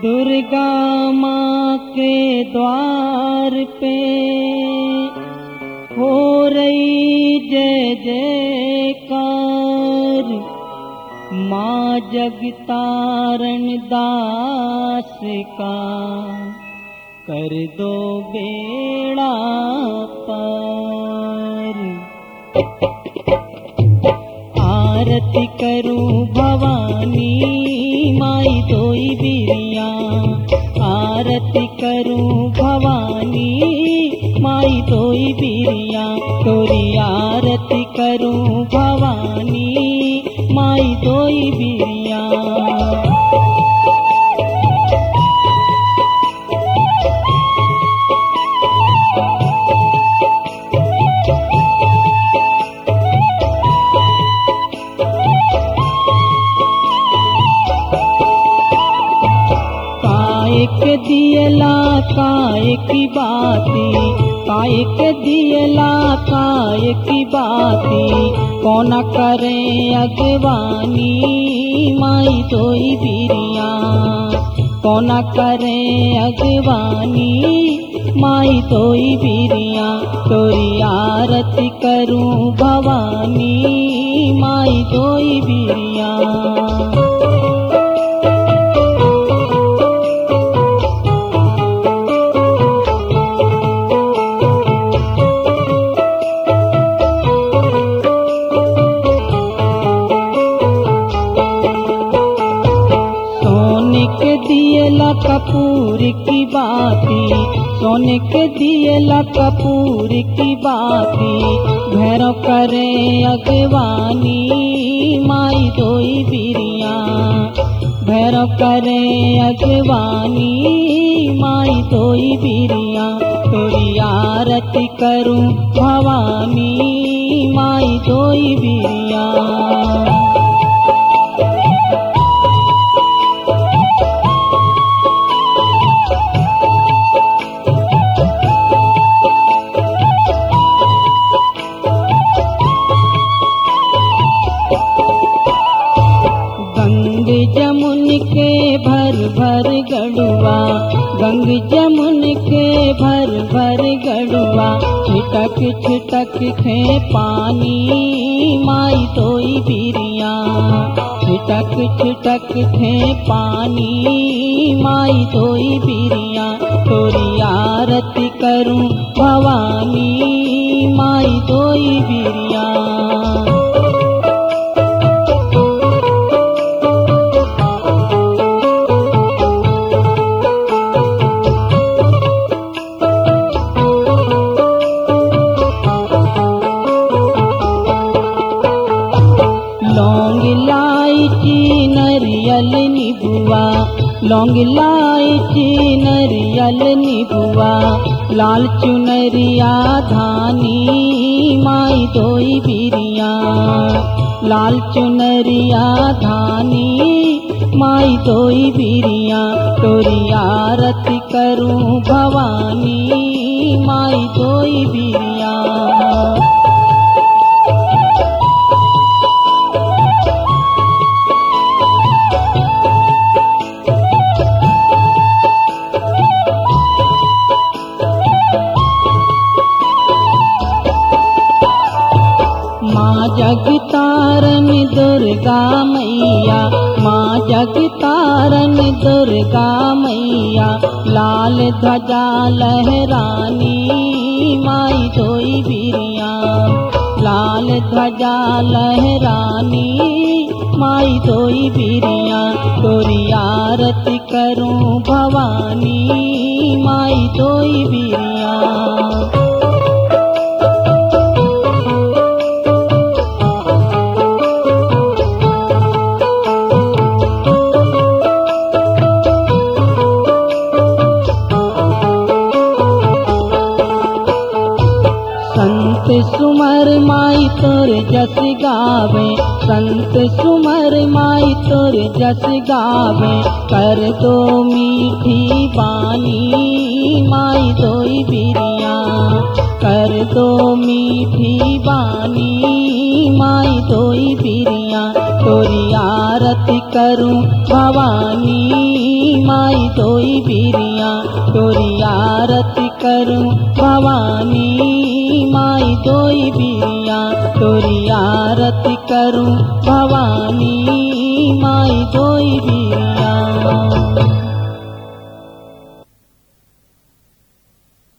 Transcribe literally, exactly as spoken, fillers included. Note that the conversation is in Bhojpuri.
दुर्गा माँ के द्वार पे हो रही जय जयकार। माँ जगतारण दास का कर दो बेड़ा पार। आरती करूं भवानी माई दोई बिरिया, आरती करूं भवानी माई दोई बिरिया। तोरी आरती करूं भवानी माई दोई बिरिया। कायक दियला काय की बाती, कायक दियला काय की बाती। कौन करे अगवानी माई दोई बिरिया, कौन करे अगवानी माई दोई बिरिया। तोरी आरती करूं भवानी माई दोई बिरिया। दियला कपूर की बाती, सोने के दियला कपूर की बाती। भैरव करे अगवानी माई दोई बिरिया, भैरव करे अगवानी माई दोई बिरिया। तोरी आरती करूं भवानी माई दोई बिरिया। जमुन के भर भर गड़ुआ, गंग जमुन के भर भर गड़ुआ। छिटक छिटक खे पानी माई दोई बिरिया, छिटक छिटक खे पानी माई दोई बिरिया। तोरी आरती करूं भवानी माई दोई बिरिया। लौंग इलायची नरियल नीबुआ, लौंग इलायची नरियल नीबुआ। लाल चुनरिया धानी माई दोई बिरिया, लाल चुनरिया धानी माई दोई बिरिया। तोरी आरती करूं भवानी माई दोई बिरिया। माँ जगतारण दुर्गा मैया, माँ जगतारण दुर्गा मैया। लाल ध्वजा लहरानी माई दोई बिरिया, लाल ध्वजा लहरानी माई दोई बिरिया। तोरी आरती करूं भवानी माई दोई बिरिया। संत सुमर माई तोर जस गावे, संत सुमर माई तोर जस गावे। कर दो मीठी बानी माई दोई बिरिया, कर दो मीठी बानी माई दोई बिरिया। तोरी आरती करूं भवानी माई दोई बिरिया तोरी आरती करूं भवानी माई दोई बिरिया तोरी आरती करूं भवानी माई दोई बिरिया।